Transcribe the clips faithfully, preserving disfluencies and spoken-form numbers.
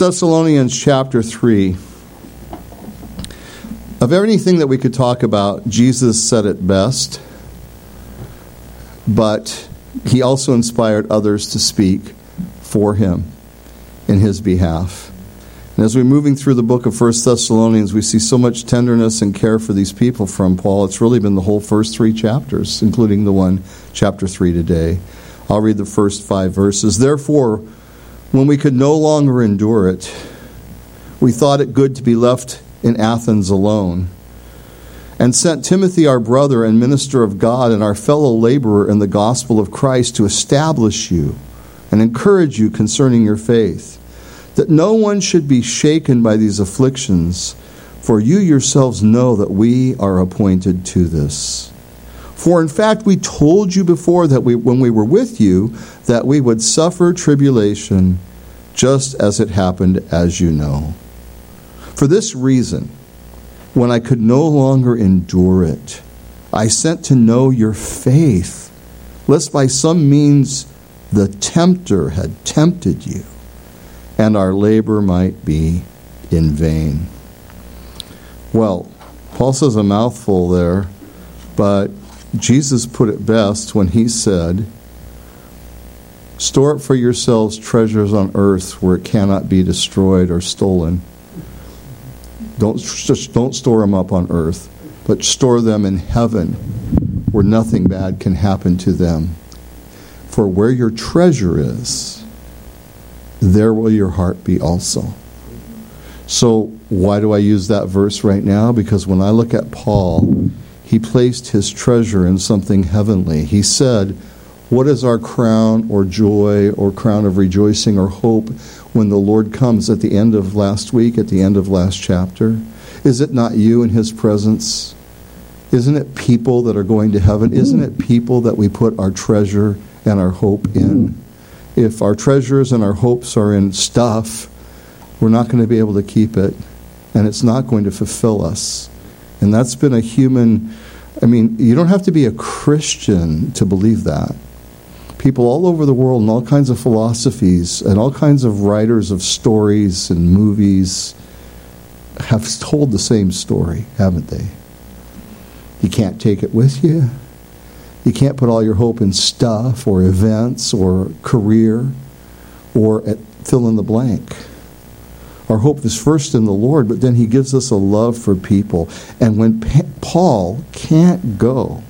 Thessalonians chapter three. Of anything that we could talk about, Jesus said it best, but he also inspired others to speak for him in his behalf. And as we're moving through the book of First Thessalonians, we see so much tenderness and care for these people from Paul. It's really been the whole first three chapters, including the one, chapter three today. I'll read the first five verses. Therefore, when we could no longer endure it, we thought it good to be left in Athens alone, and sent Timothy, our brother and minister of God and our fellow laborer in the gospel of Christ, to establish you and encourage you concerning your faith, that no one should be shaken by these afflictions, for you yourselves know that we are appointed to this. For in fact we told you before that we, when we were with you, that we would suffer tribulation, just as it happened, as you know. For this reason, when I could no longer endure it, I sent to know your faith, lest by some means the tempter had tempted you, and our labor might be in vain. Well, Paul says a mouthful there, but Jesus put it best when he said, store up for yourselves treasures on earth where it cannot be destroyed or stolen. Don't just don't store them up on earth, but store them in heaven where nothing bad can happen to them. For where your treasure is, there will your heart be also. So why do I use that verse right now? Because when I look at Paul, he placed his treasure in something heavenly. He said, what is our crown or joy or crown of rejoicing or hope when the Lord comes at the end of last week, at the end of last chapter? Is it not you in his presence? Isn't it people that are going to heaven? Isn't it people that we put our treasure and our hope in? If our treasures and our hopes are in stuff, we're not going to be able to keep it, and it's not going to fulfill us. And that's been a human, I mean, you don't have to be a Christian to believe that. People all over the world and all kinds of philosophies and all kinds of writers of stories and movies have told the same story, haven't they? You can't take it with you. You can't put all your hope in stuff or events or career or at fill in the blank. Our hope is first in the Lord, but then he gives us a love for people. And when pa- Paul can't go,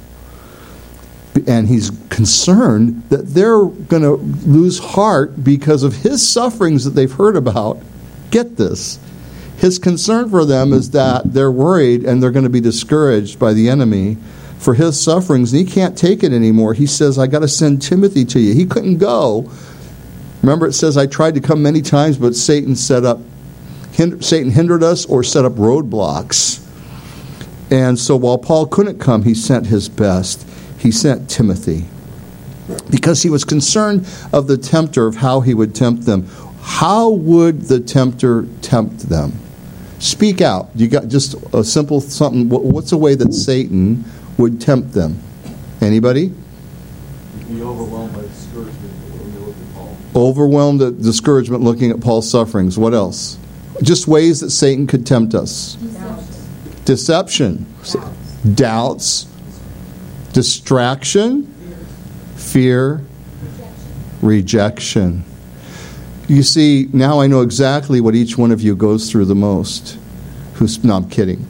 and he's concerned that they're going to lose heart because of his sufferings that they've heard about. Get this. His concern for them is that they're worried and they're going to be discouraged by the enemy for his sufferings. And he can't take it anymore. He says, I got to send Timothy to you. He couldn't go. Remember, it says, I tried to come many times, but Satan set up, hind- Satan hindered us or set up roadblocks. And so while Paul couldn't come, he sent his best. He sent Timothy because he was concerned of the tempter, of how he would tempt them. How would the tempter tempt them? Speak out. You got just a simple something. What's a way that Satan would tempt them? Anybody? Be overwhelmed by discouragement when you look at Paul. Overwhelmed at discouragement looking at Paul's sufferings. What else? Just ways that Satan could tempt us. Deception. Deception. Doubts. Doubts. Distraction, fear, rejection. You see, now I know exactly what each one of you goes through the most. Who's, no, I'm kidding.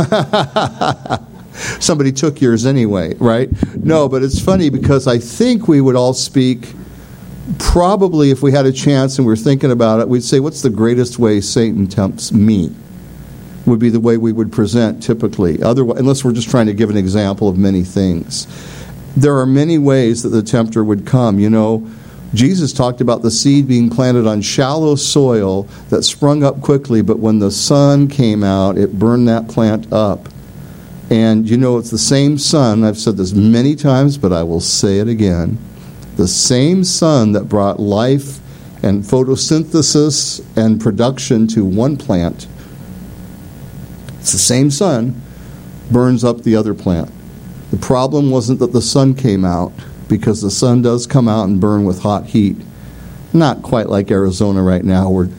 Somebody took yours anyway, right? No, but it's funny because I think we would all speak, probably if we had a chance and we were thinking about it, we'd say, what's the greatest way Satan tempts me? Would be the way we would present typically, otherwise, unless we're just trying to give an example of many things. There are many ways that the tempter would come. You know, Jesus talked about the seed being planted on shallow soil that sprung up quickly, but when the sun came out, it burned that plant up. And you know, it's the same sun, I've said this many times, but I will say it again, the same sun that brought life and photosynthesis and production to one plant, it's the same sun, burns up the other plant. The problem wasn't that the sun came out, because the sun does come out and burn with hot heat. Not quite like Arizona right now, where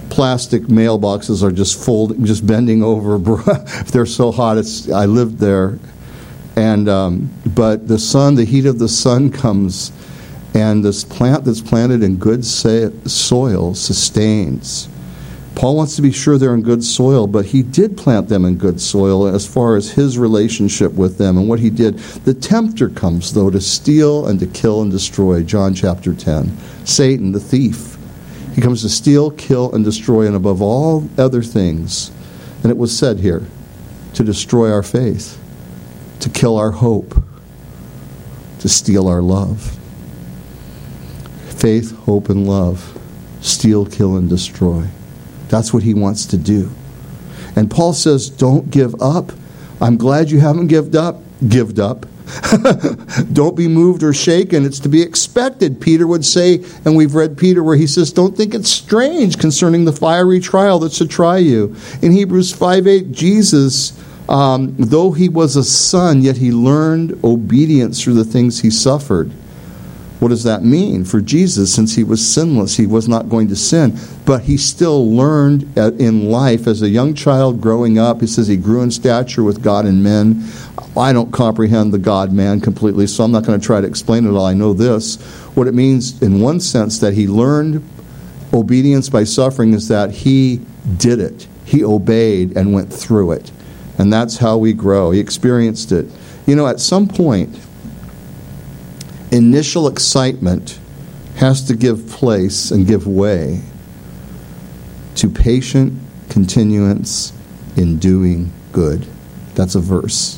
plastic mailboxes are just folding, just bending over. They're so hot. It's I lived there, and um, but the sun, the heat of the sun comes, and this plant that's planted in good soil sustains. Paul wants to be sure they're in good soil, but he did plant them in good soil as far as his relationship with them and what he did. The tempter comes, though, to steal and to kill and destroy. John chapter ten. Satan, the thief. He comes to steal, kill, and destroy, and above all other things. And it was said here, to destroy our faith, to kill our hope, to steal our love. Faith, hope, and love. Steal, kill, and destroy. That's what he wants to do. And Paul says, don't give up. I'm glad you haven't given up. Gived up. Don't be moved or shaken. It's to be expected, Peter would say. And we've read Peter where he says, don't think it's strange concerning the fiery trial that's to try you. In Hebrews five eight, Jesus, um, though he was a son, yet he learned obedience through the things he suffered. What does that mean? For Jesus, since he was sinless, he was not going to sin. But he still learned in life as a young child growing up. He says he grew in stature with God and men. I don't comprehend the God-man completely, so I'm not going to try to explain it all. I know this. What it means in one sense that he learned obedience by suffering is that he did it. He obeyed and went through it. And that's how we grow. He experienced it. You know, at some point, initial excitement has to give place and give way to patient continuance in doing good. That's a verse.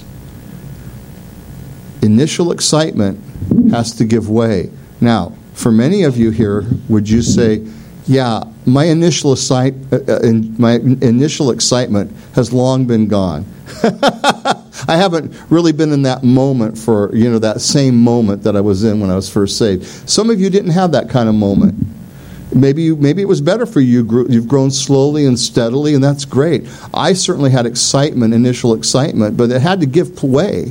Initial excitement has to give way. Now, for many of you here, would you say, yeah, my initial excite, uh, in, my initial excitement has long been gone. I haven't really been in that moment for, you know, that same moment that I was in when I was first saved. Some of you didn't have that kind of moment. Maybe you, maybe it was better for you. You've grown slowly and steadily, and that's great. I certainly had excitement, initial excitement, but it had to give way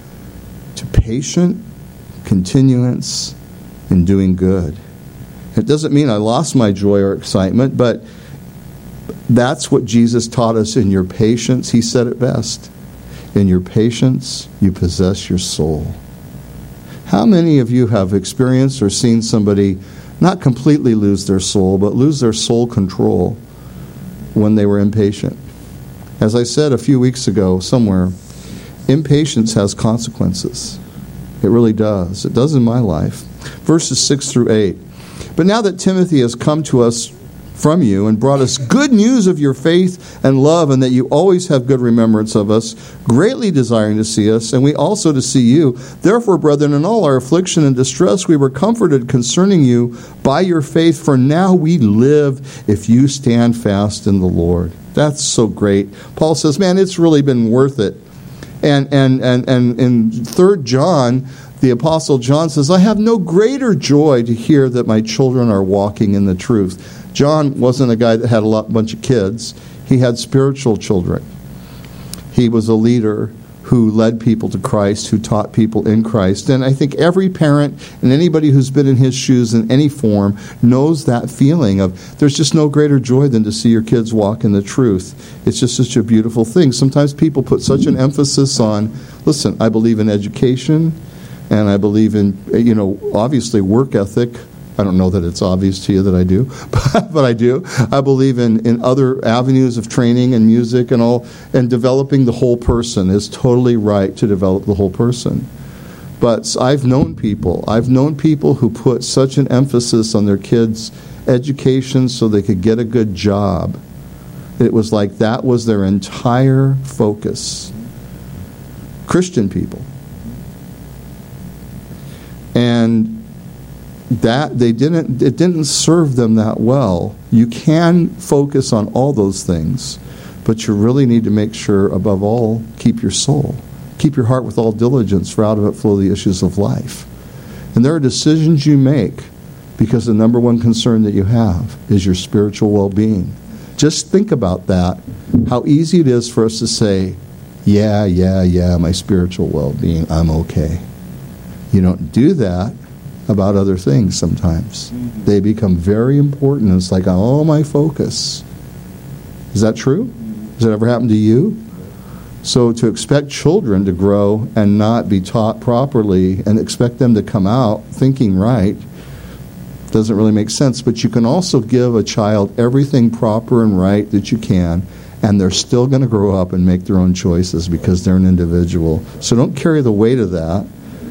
to patient continuance in doing good. It doesn't mean I lost my joy or excitement, but that's what Jesus taught us in your patience. He said it best. In your patience, you possess your soul. How many of you have experienced or seen somebody not completely lose their soul, but lose their soul control when they were impatient? As I said a few weeks ago somewhere, impatience has consequences. It really does. It does in my life. Verses six through eight. But now that Timothy has come to us from you and brought us good news of your faith and love, and that you always have good remembrance of us, greatly desiring to see us, and we also to see you. Therefore, brethren, in all our affliction and distress, we were comforted concerning you by your faith, for now we live if you stand fast in the Lord. That's so great. Paul says, man, it's really been worth it. And and and, and in Third John, the Apostle John says, I have no greater joy to hear that my children are walking in the truth. John wasn't a guy that had a lot, bunch of kids. He had spiritual children. He was a leader who led people to Christ, who taught people in Christ. And I think every parent and anybody who's been in his shoes in any form knows that feeling of there's just no greater joy than to see your kids walk in the truth. It's just such a beautiful thing. Sometimes people put such an emphasis on, listen, I believe in education, and I believe in, you know, obviously work ethic. I don't know that it's obvious to you that I do, but, but I do. I believe in, in other avenues of training and music and all, and developing the whole person is totally right to develop the whole person. But I've known people, I've known people who put such an emphasis on their kids' education so they could get a good job. It was like that was their entire focus. Christian people. And that they didn't it didn't serve them that well. You can focus on all those things, but you really need to make sure, above all, keep your soul. Keep your heart with all diligence, for out of it flow the issues of life. And there are decisions you make because the number one concern that you have is your spiritual well-being. Just think about that, how easy it is for us to say, yeah, yeah, yeah, my spiritual well-being, I'm okay. You don't do that about other things sometimes. Mm-hmm. They become very important. It's like, oh, my focus. Is that true? Has that ever happened to you? So to expect children to grow and not be taught properly and expect them to come out thinking right doesn't really make sense. But you can also give a child everything proper and right that you can, and they're still going to grow up and make their own choices because they're an individual. So don't carry the weight of that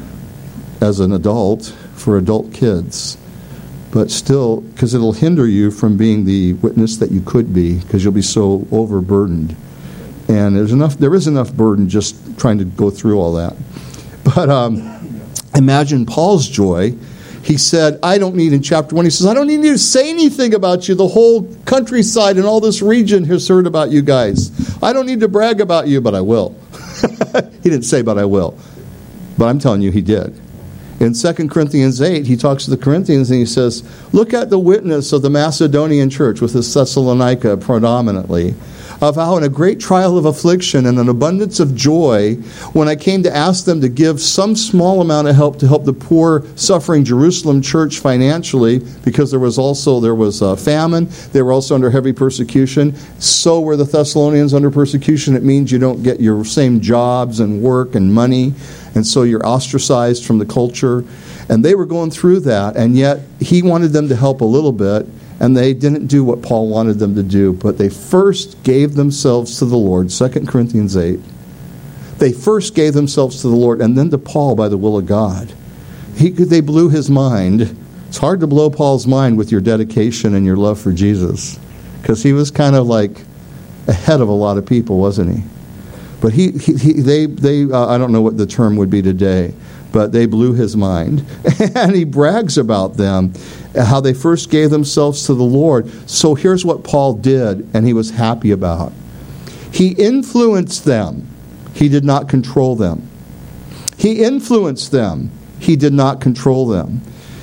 as an adult for adult kids. But still, because it'll hinder you from being the witness that you could be, because you'll be so overburdened. And there's enough. There is enough burden just trying to go through all that. But um, imagine Paul's joy. He said, I don't need, in chapter one, he says, I don't need to say anything about you. The whole countryside and all this region has heard about you guys. I don't need to brag about you, but I will. He didn't say, but I will. But I'm telling you, he did. In Second Corinthians eight, he talks to the Corinthians and he says, look at the witness of the Macedonian church with the Thessalonica predominantly, of how in a great trial of affliction and an abundance of joy, when I came to ask them to give some small amount of help to help the poor, suffering Jerusalem church financially, because there was also there was a famine, they were also under heavy persecution. So were the Thessalonians under persecution. It means you don't get your same jobs and work and money, and so you're ostracized from the culture. And they were going through that, and yet he wanted them to help a little bit. And they didn't do what Paul wanted them to do, but they first gave themselves to the Lord. Second Corinthians eight. They first gave themselves to the Lord and then to Paul by the will of God. He, they blew his mind. It's hard to blow Paul's mind with your dedication and your love for Jesus, because he was kind of like ahead of a lot of people, wasn't he? But he, he, he they, they uh, I don't know what the term would be today, but they blew his mind. And he brags about them, how they first gave themselves to the Lord. So here's what Paul did, and he was happy about. He influenced them. He did not control them. He influenced them. He did not control them.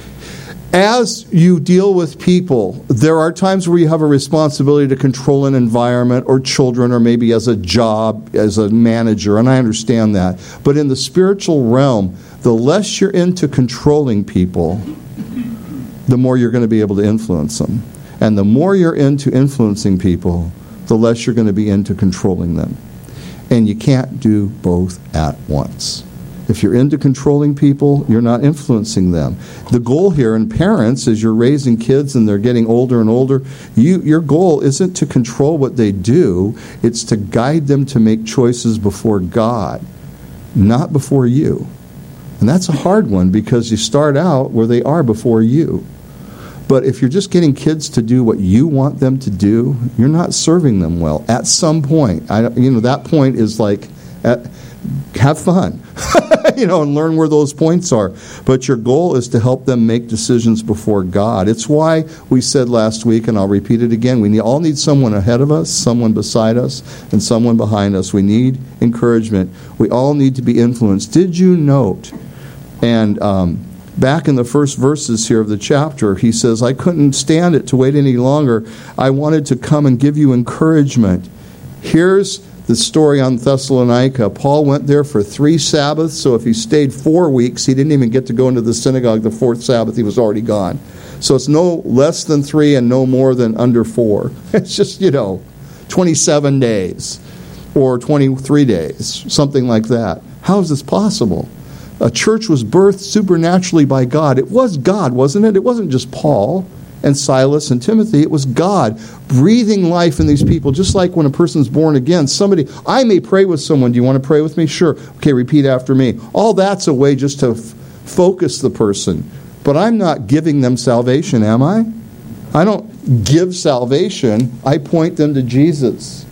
As you deal with people, there are times where you have a responsibility to control an environment or children, or maybe as a job, as a manager, and I understand that. But in the spiritual realm, the less you're into controlling people, the more you're going to be able to influence them. And the more you're into influencing people, the less you're going to be into controlling them. And you can't do both at once. If you're into controlling people, you're not influencing them. The goal here in parents, as you're raising kids and they're getting older and older, you, your goal isn't to control what they do. It's to guide them to make choices before God, not before you. And that's a hard one, because you start out where they are before you. But if you're just getting kids to do what you want them to do, you're not serving them well. At some point, I, you know, that point is like, at, have fun, you know, and learn where those points are. But your goal is to help them make decisions before God. It's why we said last week, and I'll repeat it again, we need, all need someone ahead of us, someone beside us, and someone behind us. We need encouragement. We all need to be influenced. Did you note, and um, back in the first verses here of the chapter, he says, I couldn't stand it to wait any longer. I wanted to come and give you encouragement. Here's the story on Thessalonica. Paul went there for three Sabbaths, so if he stayed four weeks, he didn't even get to go into the synagogue the fourth Sabbath. He was already gone. So it's no less than three and no more than under four. It's just, you know, twenty-seven days or twenty-three days, something like that. How is this possible? A church was birthed supernaturally by God. It was God, wasn't it? It wasn't just Paul and Silas and Timothy. It was God breathing life in these people, just like when a person's born again. Somebody, I may pray with someone. Do you want to pray with me? Sure. Okay, repeat after me. All that's a way just to f- focus the person. But I'm not giving them salvation, am I? I don't give salvation. I point them to Jesus.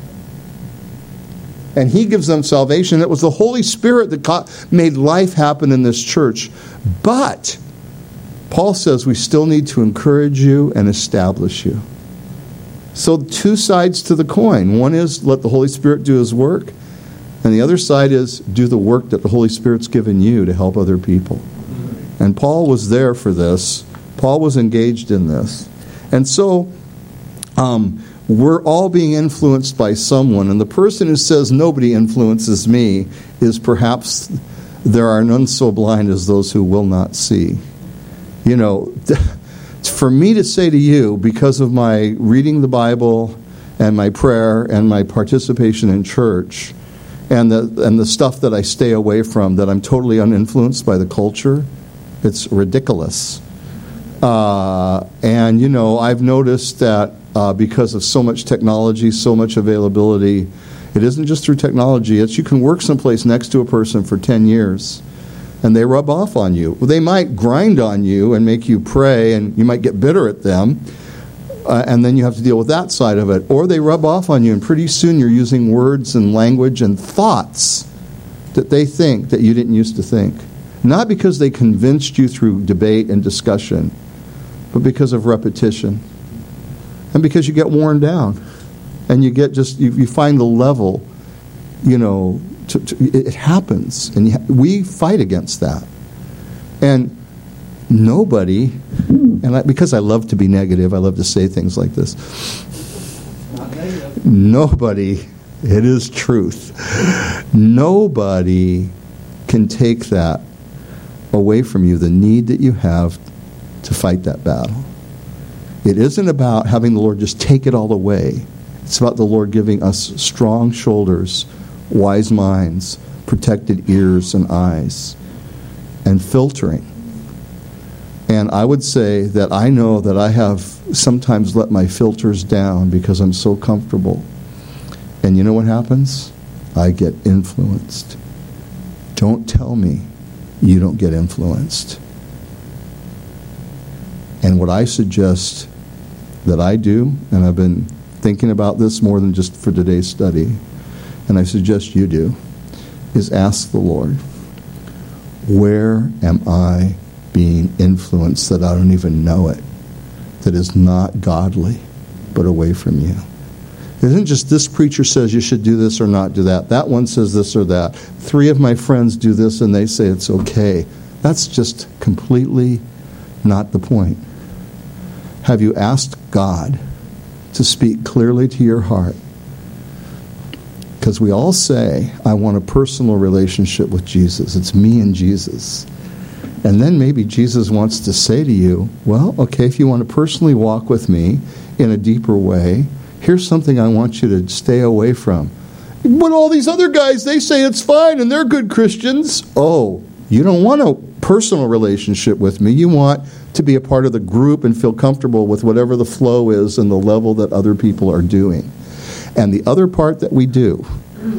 And He gives them salvation. It was the Holy Spirit that got, made life happen in this church. But Paul says we still need to encourage you and establish you. So two sides to the coin. One is let the Holy Spirit do His work. And the other side is do the work that the Holy Spirit's given you to help other people. And Paul was there for this. Paul was engaged in this. And so um, we're all being influenced by someone. And the person who says nobody influences me is perhaps there are none so blind as those who will not see. You know, for me to say to you, because of my reading the Bible and my prayer and my participation in church and the and the stuff that I stay away from, that I'm totally uninfluenced by the culture, it's ridiculous. Uh, and, you know, I've noticed that uh, because of so much technology, so much availability, it isn't just through technology. It's you can work someplace next to a person for ten years, and they rub off on you. Well, they might grind on you and make you pray, and you might get bitter at them, uh, and then you have to deal with that side of it. Or they rub off on you, and pretty soon you're using words and language and thoughts that they think that you didn't used to think. Not because they convinced you through debate and discussion, but because of repetition. And because you get worn down. And you get just, you, you find the level, you know, to, to, it happens. And you, we fight against that. And nobody, and I, because I love to be negative, I love to say things like this. Nobody, it is truth. Nobody can take that away from you, the need that you have to fight that battle. It isn't about having the Lord just take it all away. It's about the Lord giving us strong shoulders, wise minds, protected ears and eyes, and filtering. And I would say that I know that I have sometimes let my filters down because I'm so comfortable. And you know what happens? I get influenced. Don't tell me you don't get influenced. And what I suggest that I do, and I've been thinking about this more than just for today's study, and I suggest you do, is ask the Lord, where am I being influenced that I don't even know it, that is not godly, but away from you? It isn't just this preacher says you should do this or not do that. That one says this or that. Three of my friends do this and they say it's okay. That's just completely not the point. Have you asked God to speak clearly to your heart? Because we all say, I want a personal relationship with Jesus. It's me and Jesus. And then maybe Jesus wants to say to you, well, okay, if you want to personally walk with me in a deeper way, here's something I want you to stay away from. But all these other guys, they say it's fine and they're good Christians. Oh, you don't want a personal relationship with me. You want to be a part of the group and feel comfortable with whatever the flow is and the level that other people are doing. And the other part that we do,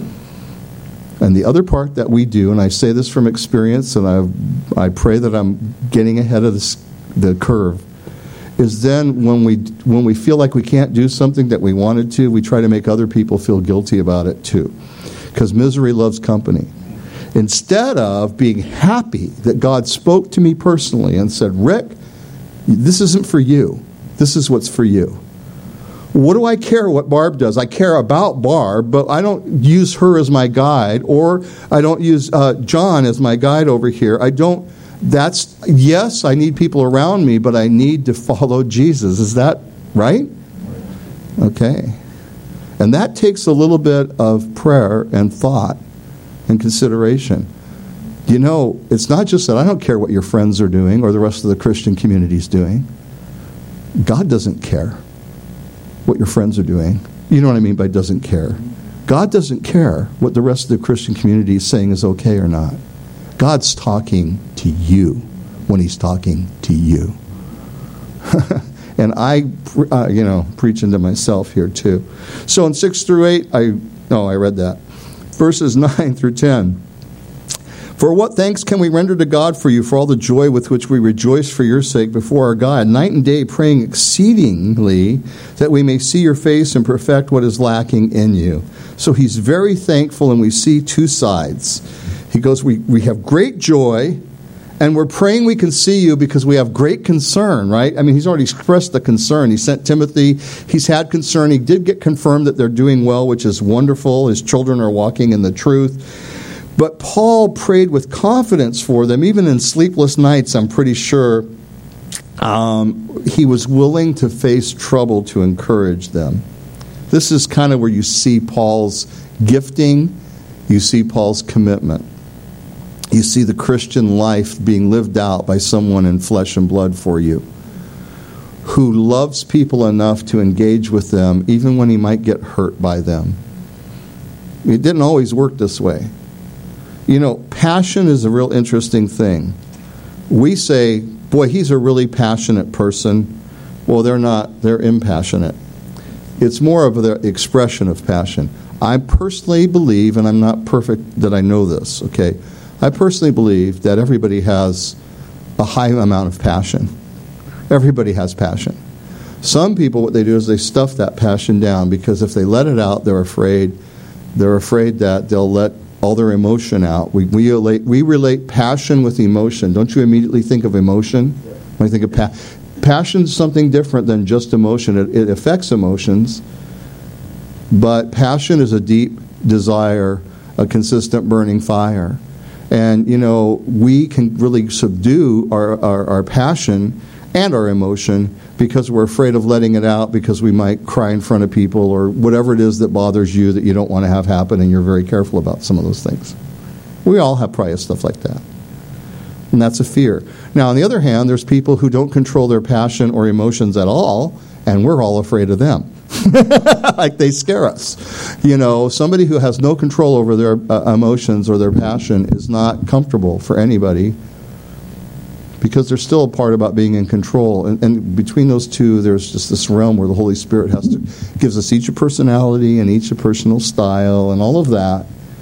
and the other part that we do, and I say this from experience, and I I pray that I'm getting ahead of this, the curve, is then when we when we feel like we can't do something that we wanted to, we try to make other people feel guilty about it too. Because misery loves company. Instead of being happy that God spoke to me personally and said, Rick, this isn't for you. This is what's for you. What do I care what Barb does? I care about Barb, but I don't use her as my guide, or I don't use uh, John as my guide over here. I don't, that's, yes, I need people around me, but I need to follow Jesus. Is that right? Okay. And that takes a little bit of prayer and thought and consideration. You know, it's not just that I don't care what your friends are doing or the rest of the Christian community is doing. God doesn't care what your friends are doing. You know what I mean by doesn't care. God doesn't care what the rest of the Christian community is saying is okay or not. God's talking to you when he's talking to you. And I, uh, you know, preaching to myself here too. So in six through eight, I, no, I read that. Verses nine through ten. For what thanks can we render to God for you, for all the joy with which we rejoice for your sake before our God, night and day praying exceedingly that we may see your face and perfect what is lacking in you. So he's very thankful, and we see two sides. He goes, we, we have great joy, and we're praying we can see you because we have great concern, right? I mean, he's already expressed the concern. He sent Timothy. He's had concern. He did get confirmed that they're doing well, which is wonderful. His children are walking in the truth. But Paul prayed with confidence for them, even in sleepless nights, I'm pretty sure. Um, he was willing to face trouble to encourage them. This is kind of where you see Paul's gifting. You see Paul's commitment. You see the Christian life being lived out by someone in flesh and blood for you, who loves people enough to engage with them even when he might get hurt by them. It didn't always work this way. You know, passion is a real interesting thing. We say, boy, he's a really passionate person. Well, they're not. They're impassionate. It's more of the expression of passion. I personally believe, and I'm not perfect that I know this, okay? I personally believe that everybody has a high amount of passion. Everybody has passion. Some people, what they do is they stuff that passion down because if they let it out, they're afraid. They're afraid that they'll let all their emotion out. We we relate, we relate passion with emotion. Don't you immediately think of emotion when you think of passion? Passion's something different than just emotion. It, it affects emotions, but passion is a deep desire, a consistent burning fire. And, you know, we can really subdue our, our, our passion and our emotion because we're afraid of letting it out because we might cry in front of people or whatever it is that bothers you that you don't want to have happen, and you're very careful about some of those things. We all have probably stuff like that. And that's a fear. Now, on the other hand, there's people who don't control their passion or emotions at all, and we're all afraid of them. Like they scare us. You know, somebody who has no control over their uh, emotions or their passion is not comfortable for anybody because there's still a part about being in control. And, and between those two, there's just this realm where the Holy Spirit has to gives us each a personality and each a personal style and all of that.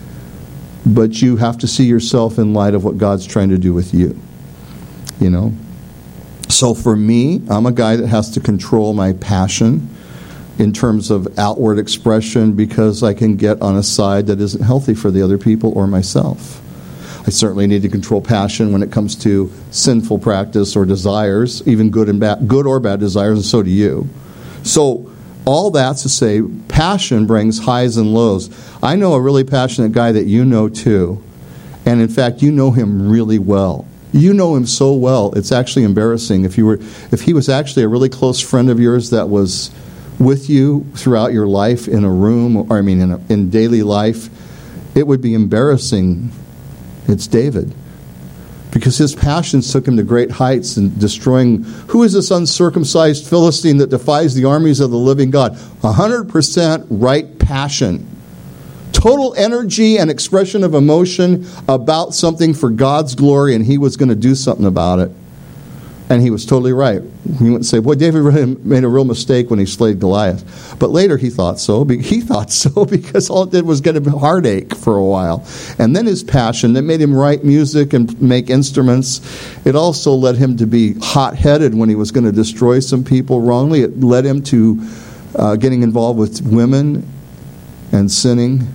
But you have to see yourself in light of what God's trying to do with you. You know? So for me, I'm a guy that has to control my passion in terms of outward expression because I can get on a side that isn't healthy for the other people or myself. I certainly need to control passion when it comes to sinful practice or desires, even good and bad, good or bad desires, and so do you. So all that's to say, passion brings highs and lows. I know a really passionate guy that you know too, and in fact, you know him really well. You know him so well, it's actually embarrassing. If you were, if he was actually a really close friend of yours that was with you throughout your life in a room, or I mean in, a, in daily life, it would be embarrassing. It's David. Because his passions took him to great heights in destroying, who is this uncircumcised Philistine that defies the armies of the living God? one hundred percent right passion. Total energy and expression of emotion about something for God's glory, and he was going to do something about it. And he was totally right. He wouldn't say, boy, David really made a real mistake when he slayed Goliath. But later he thought so. He thought so because all it did was get him a heartache for a while. And then his passion that made him write music and make instruments, it also led him to be hot-headed when he was going to destroy some people wrongly. It led him to uh, getting involved with women and sinning.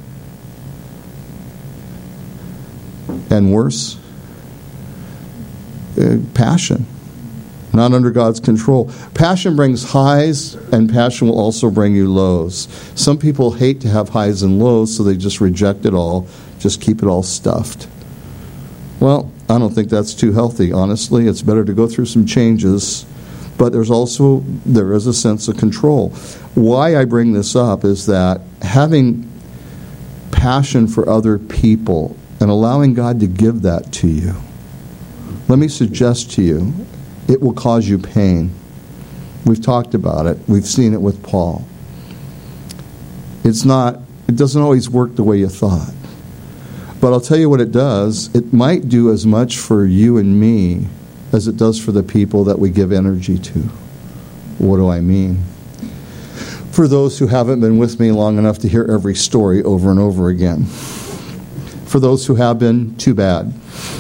And worse, uh, passion. Not under God's control. Passion brings highs, and passion will also bring you lows. Some people hate to have highs and lows, so they just reject it all, just keep it all stuffed. Well, I don't think that's too healthy, honestly. It's better to go through some changes, but there's also, there is a sense of control. Why I bring this up is that having passion for other people and allowing God to give that to you, let me suggest to you, it will cause you pain. We've talked about it. We've seen it with Paul. It's not, it doesn't always work the way you thought. But I'll tell you what it does. It might do as much for you and me as it does for the people that we give energy to. What do I mean? For those who haven't been with me long enough to hear every story over and over again. For those who have been, too bad.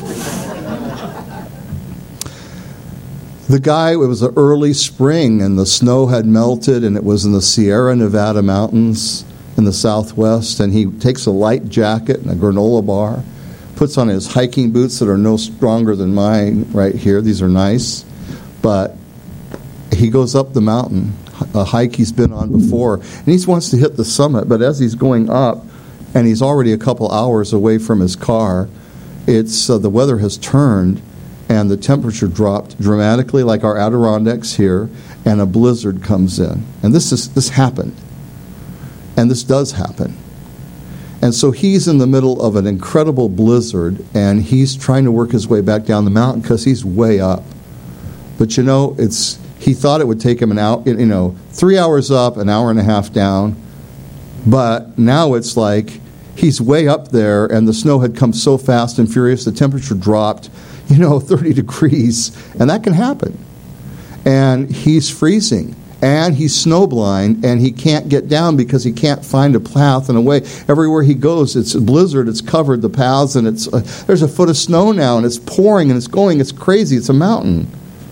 The guy, it was the early spring and the snow had melted and it was in the Sierra Nevada mountains in the southwest, and he takes a light jacket and a granola bar, puts on his hiking boots that are no stronger than mine right here. These are nice. But he goes up the mountain, a hike he's been on before, and he wants to hit the summit, but as he's going up, and he's already a couple hours away from his car, it's uh, the weather has turned, and the temperature dropped dramatically, like our Adirondacks here, and a blizzard comes in. And this is this happened. And this does happen. And so he's in the middle of an incredible blizzard, and he's trying to work his way back down the mountain because he's way up. But you know, it's He thought it would take him an hour, you know, three hours up, an hour and a half down. But now it's like he's way up there, and the snow had come so fast and furious, the temperature dropped, you know, thirty degrees, and that can happen. And he's freezing, and he's snowblind, and he can't get down because he can't find a path and a way. Everywhere he goes, it's a blizzard, it's covered the paths, and it's uh, there's a foot of snow now, and it's pouring, and it's going, it's crazy, it's a mountain.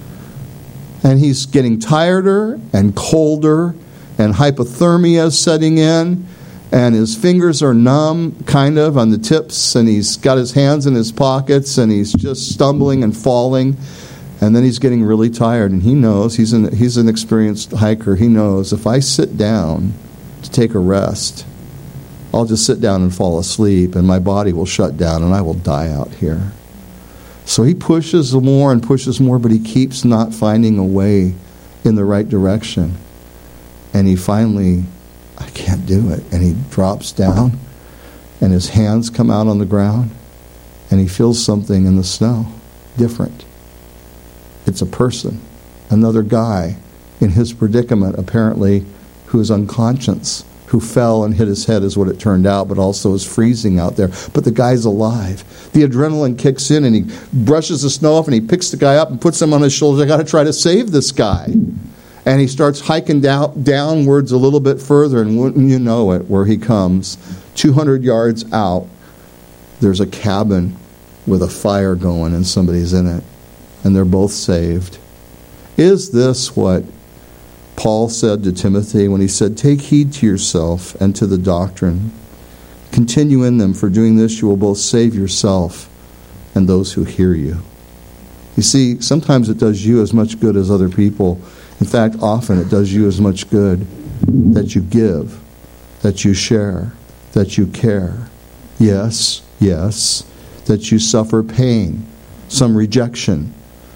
And he's getting tireder and colder, and hypothermia is setting in, and his fingers are numb, kind of, on the tips, and he's got his hands in his pockets, and he's just stumbling and falling, and then he's getting really tired, and he knows, he's an, he's an experienced hiker, he knows, if I sit down to take a rest, I'll just sit down and fall asleep, and my body will shut down, and I will die out here. So he pushes more and pushes more, but he keeps not finding a way in the right direction. And he finally, I can't do it. And he drops down, and his hands come out on the ground, and he feels something in the snow, different. It's a person, another guy in his predicament, apparently, who is unconscious, who fell and hit his head is what it turned out, but also is freezing out there. But the guy's alive. The adrenaline kicks in, and he brushes the snow off, and he picks the guy up and puts him on his shoulders. I got to try to save this guy. And he starts hiking down, downwards a little bit further, and wouldn't you know it, where he comes, two hundred yards out, there's a cabin with a fire going, and somebody's in it. And they're both saved. Is this what Paul said to Timothy when he said, take heed to yourself and to the doctrine. Continue in them, for doing this you will both save yourself and those who hear you. You see, sometimes it does you as much good as other people. In fact, often it does you as much good that you give, that you share, that you care. Yes, yes, that you suffer pain, some rejection,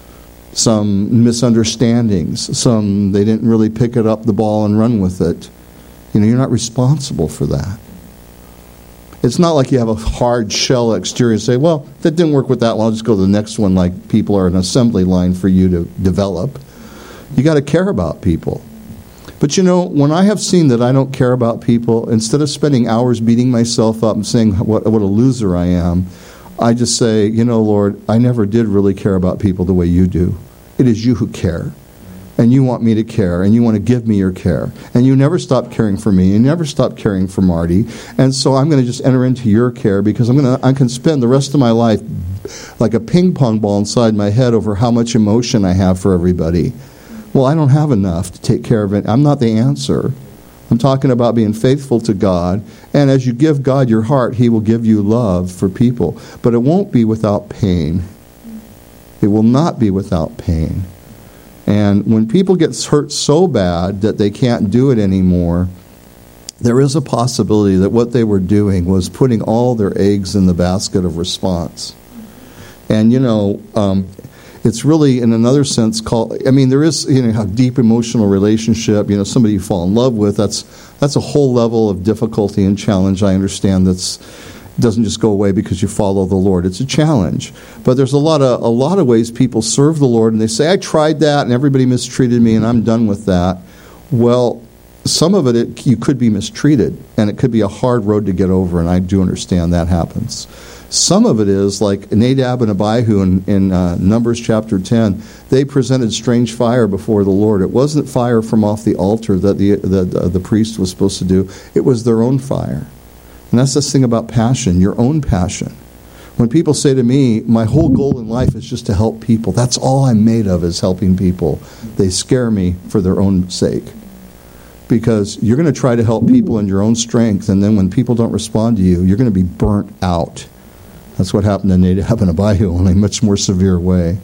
some misunderstandings, some they didn't really pick it up the ball and run with it. You know, you're not responsible for that. It's not like you have a hard shell exterior and say, well, that didn't work with that one, I'll just go to the next one, like people are an assembly line for you to develop. You got to care about people. But you know, when I have seen that I don't care about people, instead of spending hours beating myself up and saying what, what a loser I am, I just say, you know, Lord, I never did really care about people the way you do. It is you who care. And you want me to care, and you want to give me your care. And you never stop caring for me, and you never stop caring for Marty. And so I'm going to just enter into your care, because I'm going to, I can spend the rest of my life like a ping pong ball inside my head over how much emotion I have for everybody. Well, I don't have enough to take care of it. I'm not the answer. I'm talking about being faithful to God. And as you give God your heart, He will give you love for people. But it won't be without pain. It will not be without pain. And when people get hurt so bad that they can't do it anymore, there is a possibility that what they were doing was putting all their eggs in the basket of response. And, you know, um, it's really, in another sense, called, I mean, there is, you know, a deep emotional relationship, you know, somebody you fall in love with, that's that's a whole level of difficulty and challenge, I understand, that's doesn't just go away because you follow the Lord. It's a challenge. But there's a lot of a lot of ways people serve the Lord, and they say, I tried that, and everybody mistreated me, and I'm done with that. Well, some of it, it you could be mistreated, and it could be a hard road to get over, and I do understand that happens. Some of it is like Nadab and Abihu in, in uh, Numbers chapter ten. They presented strange fire before the Lord. It wasn't fire from off the altar that the, the, the, the priest was supposed to do. It was their own fire. And that's this thing about passion, your own passion. When people say to me, my whole goal in life is just to help people, that's all I'm made of is helping people, they scare me for their own sake. Because you're going to try to help people in your own strength, and then when people don't respond to you, you're going to be burnt out. That's what happened to Nadab and Abihu in a much more severe way.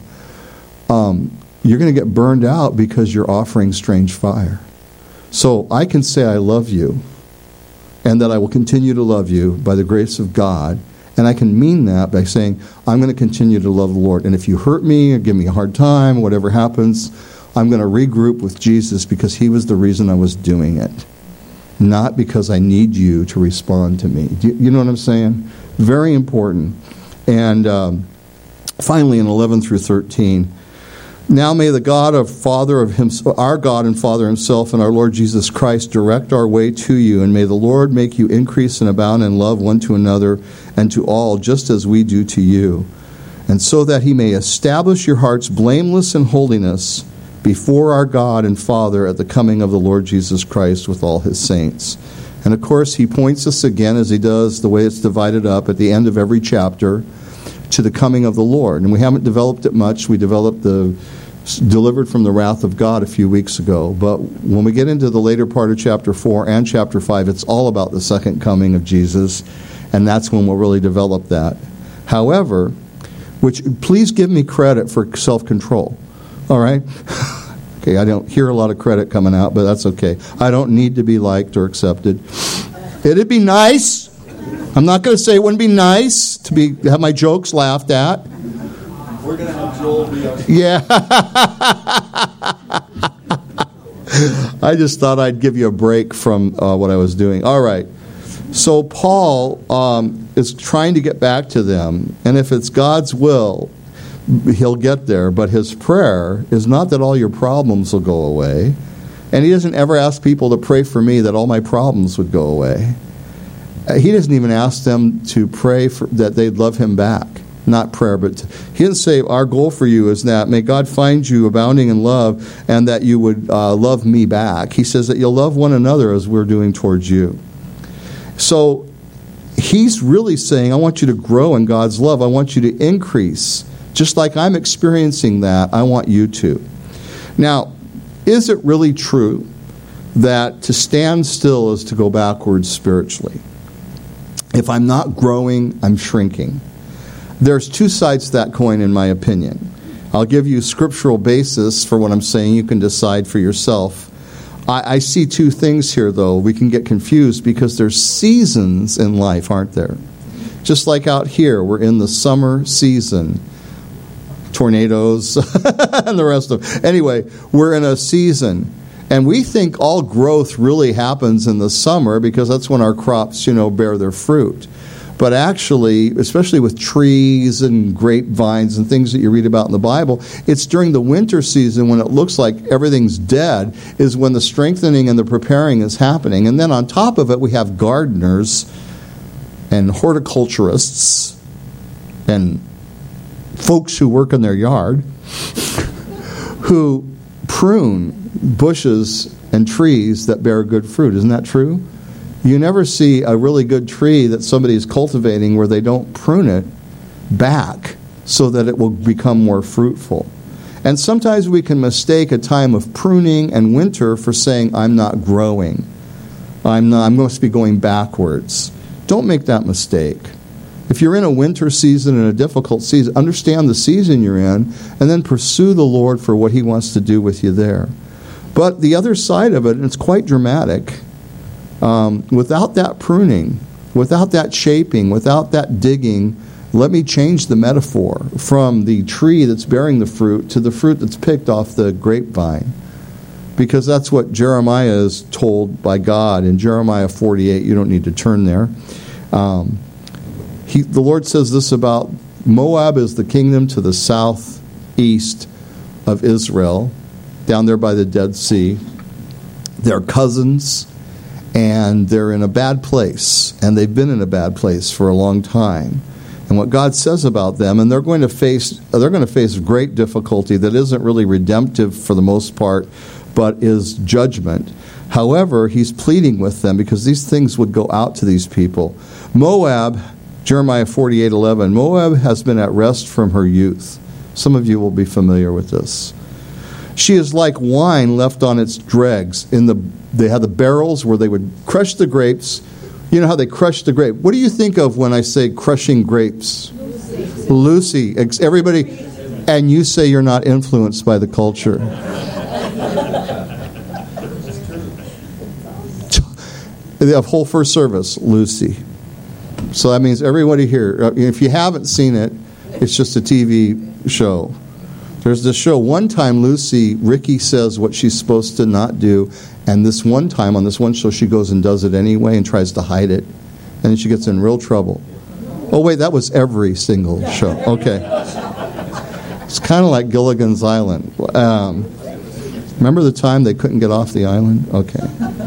Um, you're going to get burned out because you're offering strange fire. So I can say I love you, and that I will continue to love you by the grace of God. And I can mean that by saying, I'm going to continue to love the Lord. And if you hurt me or give me a hard time, whatever happens, I'm going to regroup with Jesus because He was the reason I was doing it. Not because I need you to respond to me. Do you, you know what I'm saying? Very important. And um, finally, in eleven through thirteen, Now may the God of Father of him, our God and Father himself and our Lord Jesus Christ direct our way to you, and may the Lord make you increase and abound in love one to another and to all, just as we do to you, and so that he may establish your hearts blameless in holiness before our God and Father at the coming of the Lord Jesus Christ with all his saints. And of course, he points us again, as he does the way it's divided up at the end of every chapter, to the coming of the Lord. And we haven't developed it much. We developed the delivered from the wrath of God a few weeks ago. But when we get into the later part of chapter four and chapter five, it's all about the second coming of Jesus, and that's when we'll really develop that. However, which please give me credit for self-control. All right? Okay, I don't hear a lot of credit coming out, but that's okay. I don't need to be liked or accepted. It'd be nice. I'm not going to say it wouldn't be nice to be have my jokes laughed at. We're going to have Joel be our... Yeah. I just thought I'd give you a break from uh, what I was doing. All right. So Paul um, is trying to get back to them, and if it's God's will, he'll get there. But his prayer is not that all your problems will go away, and he doesn't ever ask people to pray for me that all my problems would go away. He doesn't even ask them to pray for, that they'd love him back. Not prayer, but he didn't say, our goal for you is that may God find you abounding in love and that you would uh, love me back. He says that you'll love one another as we're doing towards you. So he's really saying, I want you to grow in God's love. I want you to increase. Just like I'm experiencing that, I want you to. Now, is it really true that to stand still is to go backwards spiritually? If I'm not growing, I'm shrinking. There's two sides to that coin, in my opinion. I'll give you scriptural basis for what I'm saying. You can decide for yourself. I, I see two things here, though. We can get confused because there's seasons in life, aren't there? Just like out here, we're in the summer season. Tornadoes and the rest of it. Anyway, we're in a season. And we think all growth really happens in the summer because that's when our crops, you know, bear their fruit. But actually, especially with trees and grapevines and things that you read about in the Bible, it's during the winter season when it looks like everything's dead is when the strengthening and the preparing is happening. And then on top of it, we have gardeners and horticulturists and folks who work in their yard who prune bushes and trees that bear good fruit. Isn't that true? You never see a really good tree that somebody is cultivating where they don't prune it back so that it will become more fruitful. And sometimes we can mistake a time of pruning and winter for saying, I'm not growing. I'm not, I'm going to be going backwards. Don't make that mistake. If you're in a winter season and a difficult season, understand the season you're in and then pursue the Lord for what he wants to do with you there. But the other side of it, and it's quite dramatic, um, without that pruning, without that shaping, without that digging, let me change the metaphor from the tree that's bearing the fruit to the fruit that's picked off the grapevine. Because that's what Jeremiah is told by God in Jeremiah forty-eight. You don't need to turn there. Um, he, the Lord says this about Moab is the kingdom to the southeast of Israel, down there by the Dead Sea. They're cousins, and they're in a bad place, and they've been in a bad place for a long time. And what God says about them, and they're going to face they're going to face great difficulty that isn't really redemptive for the most part, but is judgment. However, he's pleading with them because these things would go out to these people. Moab, Jeremiah forty-eight eleven, Moab has been at rest from her youth. Some of you will be familiar with this. She is like wine left on its dregs. In the they had the barrels where they would crush the grapes. You know how they crush the grape. What do you think of when I say crushing grapes? Lucy. Lucy. Everybody, and you say you're not influenced by the culture. They have whole first service, Lucy. So that means everybody here, if you haven't seen it, it's just a T V show. There's this show. One time, Lucy, Ricky says what she's supposed to not do, and this one time on this one show, she goes and does it anyway and tries to hide it, and then she gets in real trouble. Oh, wait, that was every single show. Okay. It's kind of like Gilligan's Island. Um, remember the time they couldn't get off the island? Okay.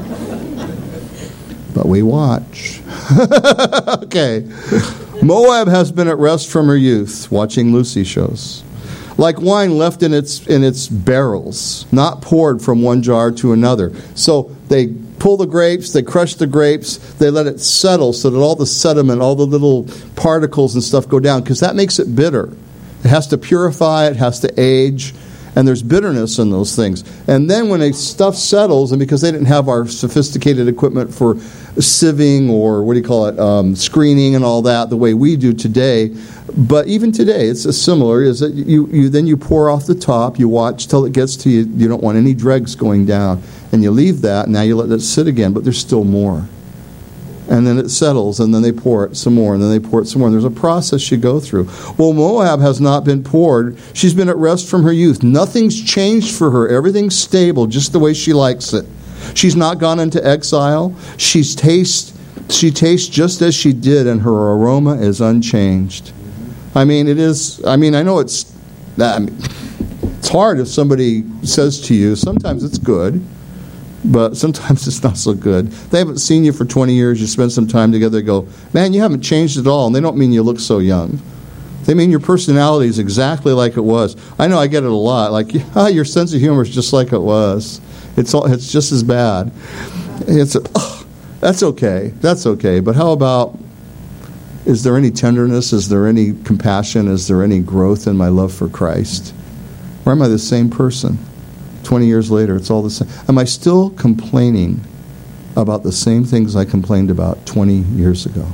But we watch. Okay. Moab has been at rest from her youth, watching Lucy shows. Like wine left in its in its barrels, not poured from one jar to another. So they pull the grapes, they crush the grapes, they let it settle so that all the sediment, all the little particles and stuff go down, because that makes it bitter. It has to purify, it has to age, and there's bitterness in those things. And then when the stuff settles, and because they didn't have our sophisticated equipment for sieving or what do you call it, um, screening and all that, the way we do today, but even today it's similar, is that you, you then you pour off the top, you watch till it gets to you, you don't want any dregs going down, and you leave that, and now you let it sit again, but there's still more. And then it settles, and then they pour it some more, and then they pour it some more. And there's a process you go through. Well, Moab has not been poured. She's been at rest from her youth. Nothing's changed for her. Everything's stable, just the way she likes it. She's not gone into exile. She's taste, she tastes just as she did, and her aroma is unchanged. I mean, it is, I mean, I know it's, I mean, it's hard if somebody says to you, sometimes it's good, but sometimes it's not so good. They haven't seen you for twenty years. You spend some time together. They go, man, you haven't changed at all. And they don't mean you look so young. They mean your personality is exactly like it was. I know I get it a lot. Like, ah, your sense of humor is just like it was. It's all, it's just as bad. It's a, oh, that's okay. That's okay. But how about, is there any tenderness? Is there any compassion? Is there any growth in my love for Christ? Or am I the same person? twenty years later, it's all the same. Am I still complaining about the same things I complained about twenty years ago?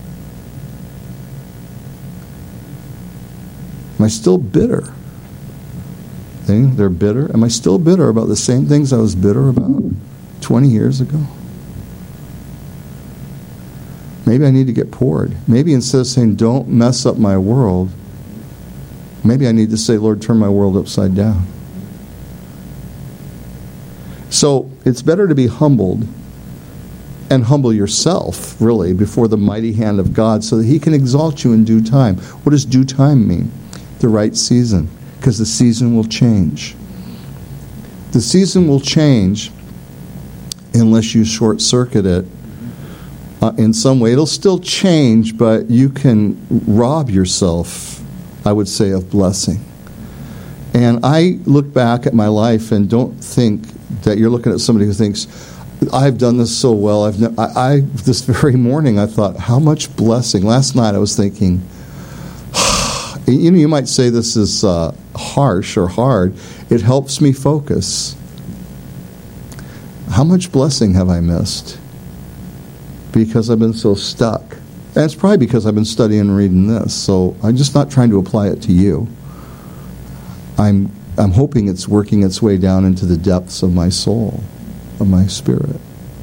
Am I still bitter? They're bitter. Am I still bitter about the same things I was bitter about twenty years ago? Maybe I need to get poured. Maybe instead of saying, don't mess up my world, maybe I need to say, Lord, turn my world upside down. So it's better to be humbled and humble yourself, really, before the mighty hand of God so that He can exalt you in due time. What does due time mean? The right season, because the season will change. The season will change unless you short-circuit it uh, in some way. It'll still change, but you can rob yourself, I would say, of blessing. And I look back at my life and don't think that you're looking at somebody who thinks, I've done this so well. I've ne- I, I this very morning I thought, how much blessing. Last night I was thinking, you know, you might say this is uh, harsh or hard. It helps me focus. How much blessing have I missed? Because I've been so stuck. And it's probably because I've been studying and reading this. So I'm just not trying to apply it to you. I'm I'm hoping it's working its way down into the depths of my soul, of my spirit.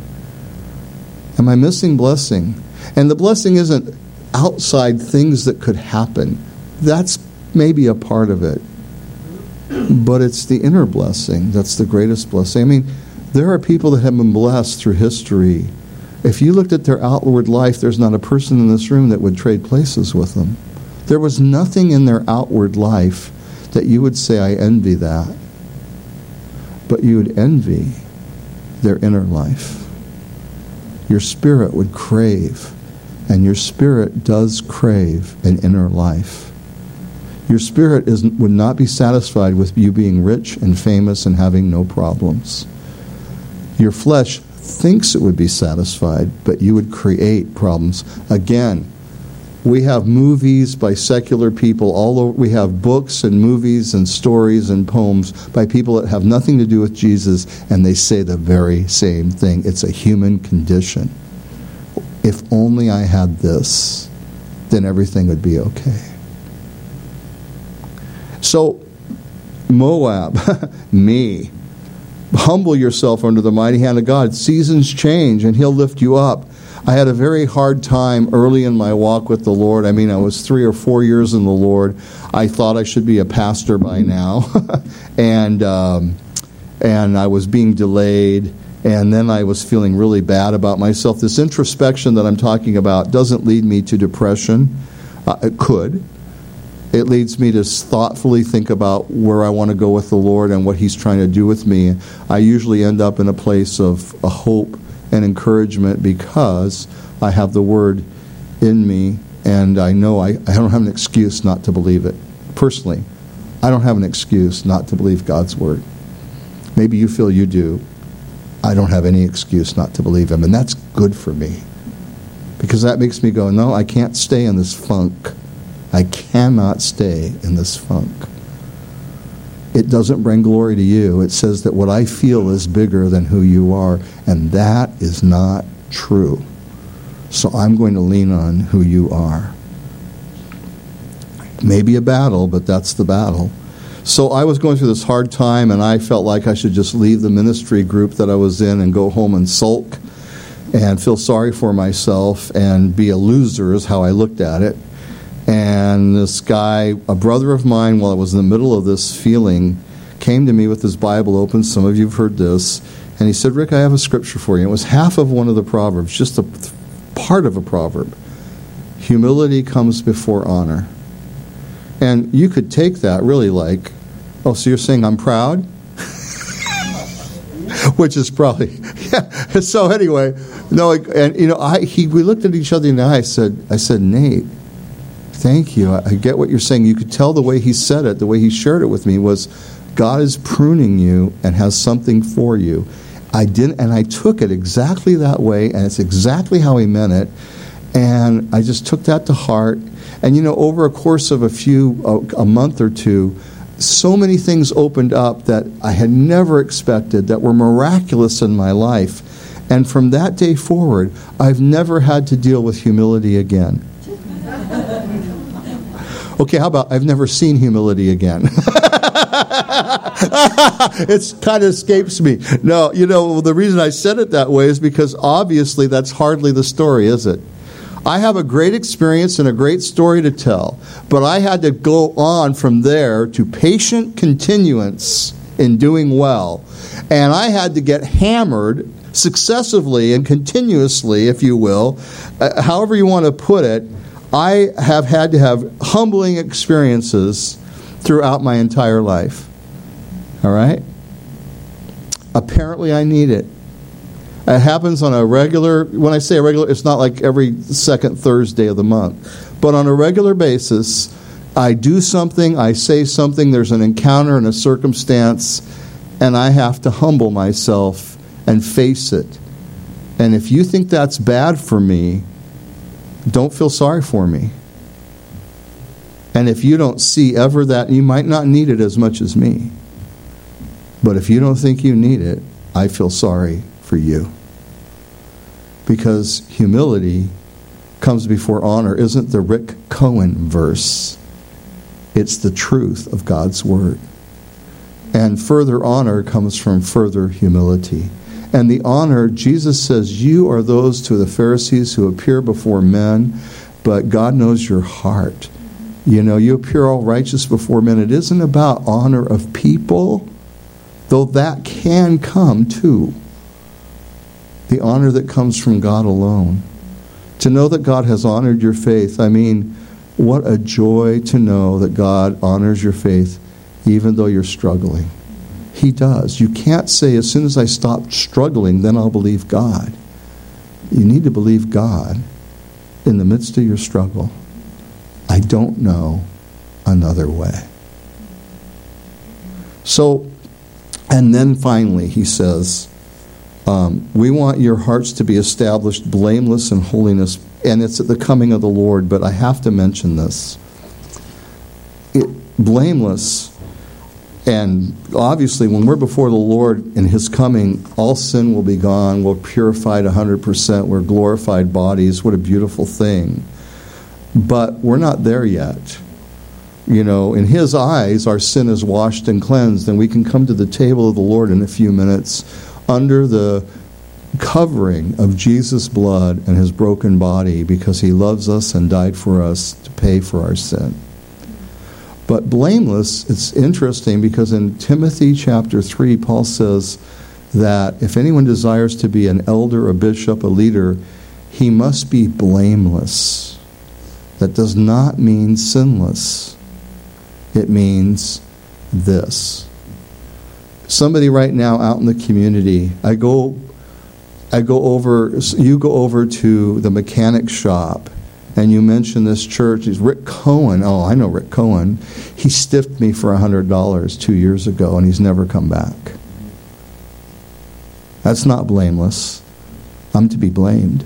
Am I missing blessing? And the blessing isn't outside things that could happen. That's maybe a part of it. But it's the inner blessing that's the greatest blessing. I mean, there are people that have been blessed through history. If you looked at their outward life, there's not a person in this room that would trade places with them. There was nothing in their outward life that you would say, I envy that. But you would envy their inner life. Your spirit would crave, and your spirit does crave an inner life. Your spirit is, would not be satisfied with you being rich and famous and having no problems. Your flesh thinks it would be satisfied, but you would create problems. Again, we have movies by secular people all over. We have books and movies and stories and poems by people that have nothing to do with Jesus, and they say the very same thing. It's a human condition. If only I had this, then everything would be okay. So, Moab, me, humble yourself under the mighty hand of God. Seasons change, and He'll lift you up. I had a very hard time early in my walk with the Lord. I mean, I was three or four years in the Lord. I thought I should be a pastor by now. and um, and I was being delayed. And then I was feeling really bad about myself. This introspection that I'm talking about doesn't lead me to depression. Uh, it could. It leads me to thoughtfully think about where I want to go with the Lord and what He's trying to do with me. I usually end up in a place of a hope and encouragement because I have the Word in me, and I know I, I don't have an excuse not to believe it. Personally, I don't have an excuse not to believe God's Word. Maybe you feel you do. I don't have any excuse not to believe Him, and that's good for me. Because that makes me go, no, I can't stay in this funk. I cannot stay in this funk. It doesn't bring glory to you. It says that what I feel is bigger than who you are, and that is not true. So I'm going to lean on who you are. Maybe a battle, but that's the battle. So I was going through this hard time, and I felt like I should just leave the ministry group that I was in and go home and sulk and feel sorry for myself and be a loser is how I looked at it. And this guy, a brother of mine, while I was in the middle of this feeling, came to me with his Bible open. Some of you have heard this. And he said, Rick, I have a scripture for you. It was half of one of the Proverbs, just a part of a proverb. Humility comes before honor. And you could take that really like, oh, so you're saying I'm proud? Which is probably, yeah. So anyway, no, and you know, I he we looked at each other in the eye. I said, I said, Nate, thank you. I, I get what you're saying. You could tell the way he said it, the way he shared it with me was, God is pruning you and has something for you. I didn't, and I took it exactly that way, and it's exactly how he meant it. And I just took that to heart. And you know, over a course of a few, a, a month or two, so many things opened up that I had never expected that were miraculous in my life. And from that day forward, I've never had to deal with humility again. Okay, how about I've never seen humility again? It kind of escapes me. No, you know, the reason I said it that way is because obviously that's hardly the story, is it? I have a great experience and a great story to tell, but I had to go on from there to patient continuance in doing well. And I had to get hammered successively and continuously, if you will, uh, however you want to put it. I have had to have humbling experiences throughout my entire life. All right? Apparently I need it. It happens on a regular, when I say a regular, it's not like every second Thursday of the month. But on a regular basis, I do something, I say something, there's an encounter and a circumstance, and I have to humble myself and face it. And if you think that's bad for me, don't feel sorry for me. And if you don't see ever that, you might not need it as much as me. But if you don't think you need it, I feel sorry for you. Because humility comes before honor isn't the Rick Cohen verse. It's the truth of God's Word. And further honor comes from further humility. And the honor, Jesus says, you are those to the Pharisees who appear before men, but God knows your heart. You know, you appear all righteous before men. It isn't about honor of people, though that can come too. The honor that comes from God alone. To know that God has honored your faith, I mean, what a joy to know that God honors your faith even though you're struggling. He does. You can't say, as soon as I stop struggling, then I'll believe God. You need to believe God in the midst of your struggle. I don't know another way. So, and then finally, he says, um, we want your hearts to be established blameless in holiness, and it's at the coming of the Lord, but I have to mention this. It, blameless, and obviously when we're before the Lord in His coming, all sin will be gone, we're purified one hundred percent, we're glorified bodies, what a beautiful thing. But we're not there yet. You know, in His eyes, our sin is washed and cleansed, and we can come to the table of the Lord in a few minutes under the covering of Jesus' blood and His broken body, because He loves us and died for us to pay for our sin. But blameless, it's interesting because in Timothy chapter three, Paul says that if anyone desires to be an elder, a bishop, a leader, he must be blameless. That does not mean sinless. It means this. Somebody right now out in the community, I go I go over, you go over to the mechanic shop and you mention this church. He's Rick Cohen. Oh, I know Rick Cohen. He stiffed me for one hundred dollars two years ago and he's never come back. That's not blameless. I'm to be blamed.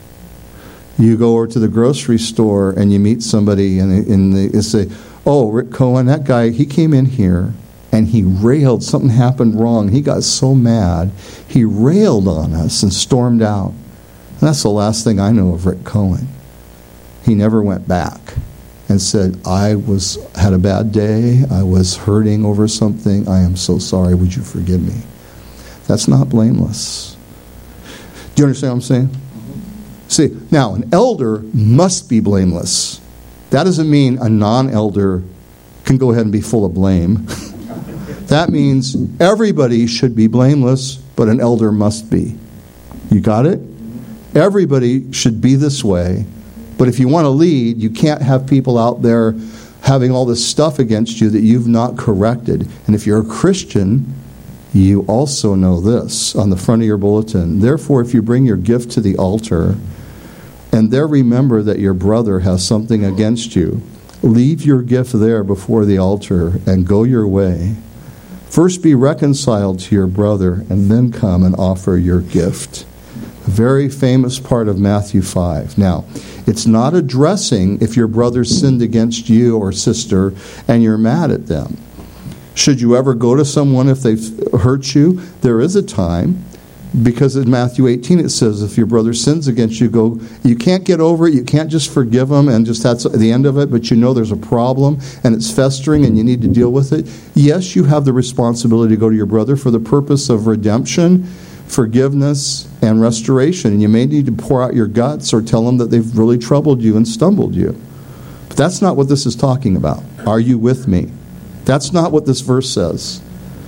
You go over to the grocery store and you meet somebody and, and they say, oh, Rick Cohen, that guy, he came in here and he railed. Something happened wrong. He got so mad. He railed on us and stormed out. And that's the last thing I know of Rick Cohen. He never went back and said, I was had a bad day. I was hurting over something. I am so sorry. Would you forgive me? That's not blameless. Do you understand what I'm saying? See, now, an elder must be blameless. That doesn't mean a non-elder can go ahead and be full of blame. That means everybody should be blameless, but an elder must be. You got it? Everybody should be this way. But if you want to lead, you can't have people out there having all this stuff against you that you've not corrected. And if you're a Christian, you also know this on the front of your bulletin. Therefore, if you bring your gift to the altar, and there remember that your brother has something against you, leave your gift there before the altar and go your way. First be reconciled to your brother, and then come and offer your gift. A very famous part of Matthew five. Now, it's not addressing if your brother sinned against you or sister and you're mad at them. Should you ever go to someone if they've hurt you? There is a time. Because in Matthew eighteen it says, if your brother sins against you, go. You can't get over it. You can't just forgive them and just that's the end of it. But you know there's a problem and it's festering and you need to deal with it. Yes, you have the responsibility to go to your brother for the purpose of redemption, forgiveness, and restoration. And you may need to pour out your guts or tell them that they've really troubled you and stumbled you. But that's not what this is talking about. Are you with me? That's not what this verse says.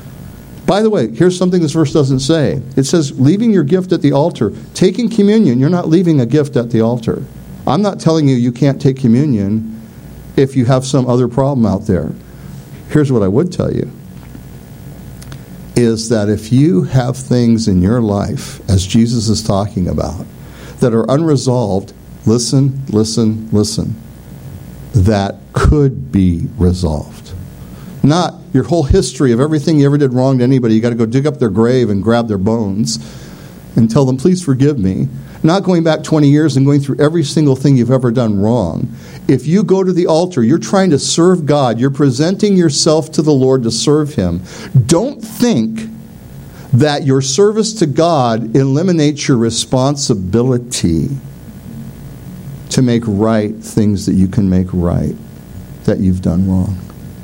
By the way, here's something this verse doesn't say. It says, leaving your gift at the altar. Taking communion, you're not leaving a gift at the altar. I'm not telling you you can't take communion if you have some other problem out there. Here's what I would tell you. Is that if you have things in your life, as Jesus is talking about, that are unresolved, listen, listen, listen, that could be resolved. Not your whole history of everything you ever did wrong to anybody. You got to go dig up their grave and grab their bones and tell them, please forgive me. Not going back twenty years and going through every single thing you've ever done wrong. If you go to the altar, you're trying to serve God. You're presenting yourself to the Lord to serve Him. Don't think that your service to God eliminates your responsibility to make right things that you can make right that you've done wrong.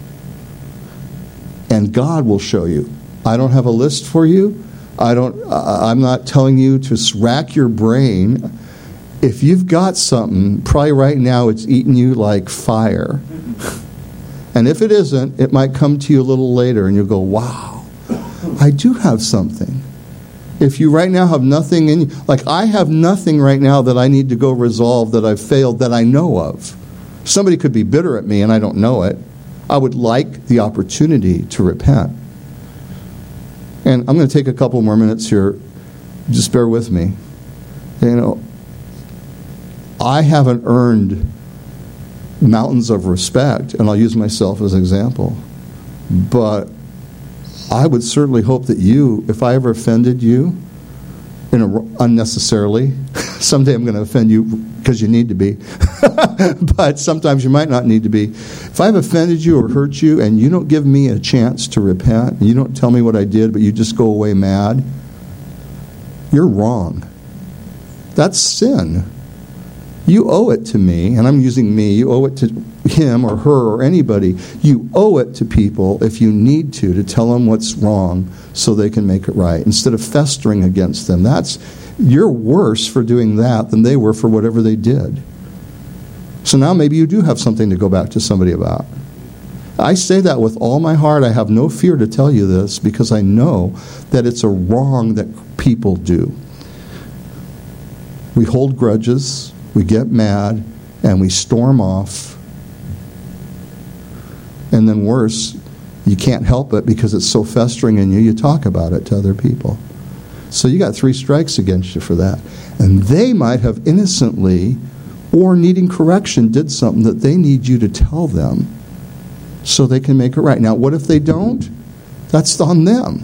And God will show you. I don't have a list for you. I don't. I'm not telling you to rack your brain. If you've got something, probably right now it's eating you like fire. And if it isn't, it might come to you a little later and you'll go, wow, I do have something. If you right now have nothing in you, like I have nothing right now that I need to go resolve that I've failed that I know of. Somebody could be bitter at me and I don't know it. I would like the opportunity to repent. And I'm going to take a couple more minutes here. Just bear with me. You know, I haven't earned mountains of respect, and I'll use myself as an example. But I would certainly hope that you, if I ever offended you in a, unnecessarily, someday I'm going to offend you because you need to be. But sometimes you might not need to be. If I've offended you or hurt you and you don't give me a chance to repent, and you don't tell me what I did, but you just go away mad, you're wrong. That's sin. You owe it to me, and I'm using me, you owe it to him or her or anybody. You owe it to people if you need to, to tell them what's wrong so they can make it right, instead of festering against them. That's you're worse for doing that than they were for whatever they did. So now maybe you do have something to go back to somebody about. I say that with all my heart. I have no fear to tell you this because I know that it's a wrong that people do. We hold grudges, we get mad, and we storm off. And then worse, you can't help it because it's so festering in you, you talk about it to other people. So you got three strikes against you for that. And they might have innocently or needing correction did something that they need you to tell them so they can make it right. Now, what if they don't? That's on them.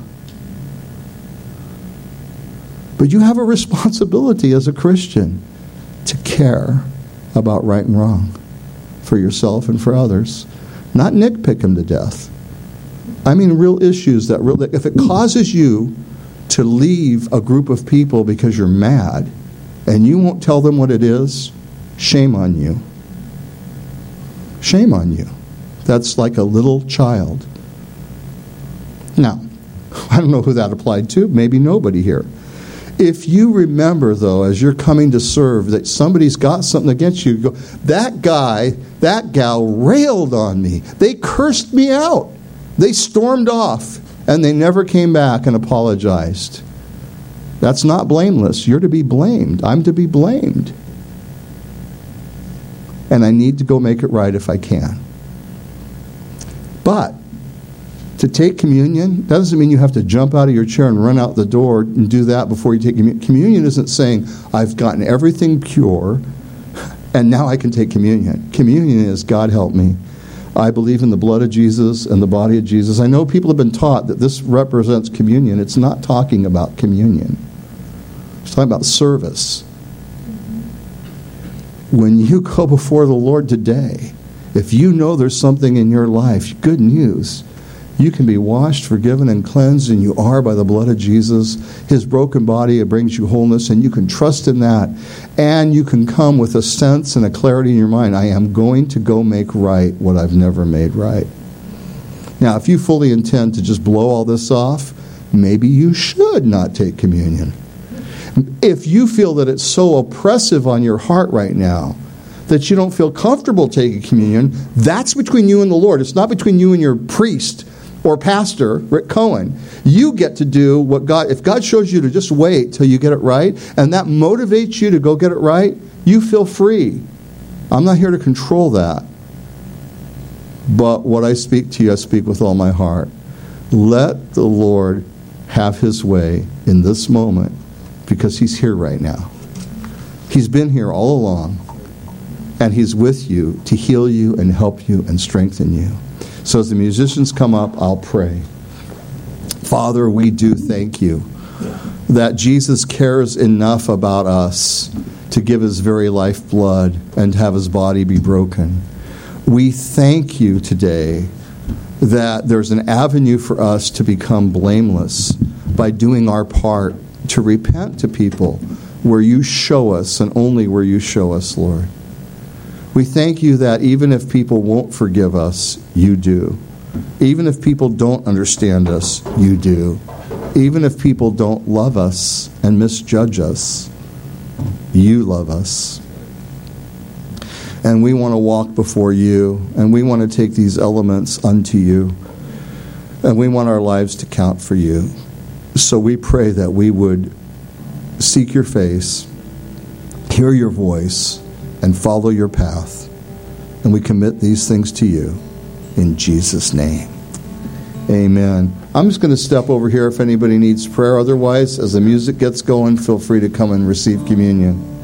But you have a responsibility as a Christian to care about right and wrong for yourself and for others. Not nitpick them to death. I mean real issues that really, if it causes you to leave a group of people because you're mad and you won't tell them what it is, shame on you. Shame on you. That's like a little child. Now, I don't know who that applied to. Maybe nobody here. If you remember, though, as you're coming to serve, that somebody's got something against you, you go, that guy, that gal railed on me. They cursed me out. They stormed off, and they never came back and apologized. That's not blameless. You're to be blamed. I'm to be blamed. And I need to go make it right if I can. But to take communion, that doesn't mean you have to jump out of your chair and run out the door and do that before you take communion. Communion isn't saying, I've gotten everything pure, and now I can take communion. Communion is, God help me. I believe in the blood of Jesus and the body of Jesus. I know people have been taught that this represents communion. It's not talking about communion. It's talking about service. When you go before the Lord today, if you know there's something in your life, good news. You can be washed, forgiven, and cleansed, and you are by the blood of Jesus. His broken body, it brings you wholeness, and you can trust in that. And you can come with a sense and a clarity in your mind. I am going to go make right what I've never made right. Now, if you fully intend to just blow all this off, maybe you should not take communion. If you feel that it's so oppressive on your heart right now that you don't feel comfortable taking communion, that's between you and the Lord. It's not between you and your priest or pastor, Rick Cohen. You get to do what God, if God shows you to just wait till you get it right, and that motivates you to go get it right, you feel free. I'm not here to control that. But what I speak to you, I speak with all my heart. Let the Lord have his way in this moment, because he's here right now. He's been here all along, and he's with you to heal you and help you and strengthen you. So as the musicians come up, I'll pray. Father, we do thank you that Jesus cares enough about us to give his very lifeblood and have his body be broken. We thank you today that there's an avenue for us to become blameless by doing our part to repent to people where you show us and only where you show us, Lord. We thank you that even if people won't forgive us, you do. Even if people don't understand us, you do. Even if people don't love us and misjudge us, you love us. And we want to walk before you, and we want to take these elements unto you, and we want our lives to count for you. So we pray that we would seek your face, hear your voice, and follow your path. And we commit these things to you in Jesus' name. Amen. I'm just going to step over here if anybody needs prayer. Otherwise, as the music gets going, feel free to come and receive communion.